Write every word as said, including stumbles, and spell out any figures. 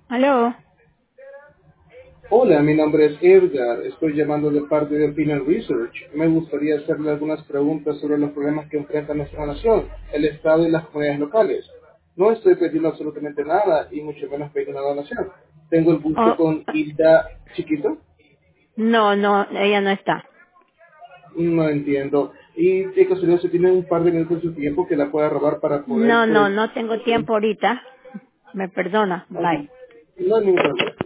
¿Aló? Hola, mi nombre es Edgar. Estoy llamando de parte de Opinion Research. Me gustaría hacerle algunas preguntas sobre los problemas que enfrenta nuestra nación, el Estado y las comunidades locales. No estoy pidiendo absolutamente nada y mucho menos pedir una donación. Tengo el gusto Oh, con Hilda Chiquito. no, no, ella no está. No entiendo. Y de casualidad, si tiene un par de minutos de su tiempo que la pueda robar para poder, No, no, pues, no tengo tiempo ahorita. Me perdona. ok, Bye. no hay ningún problema.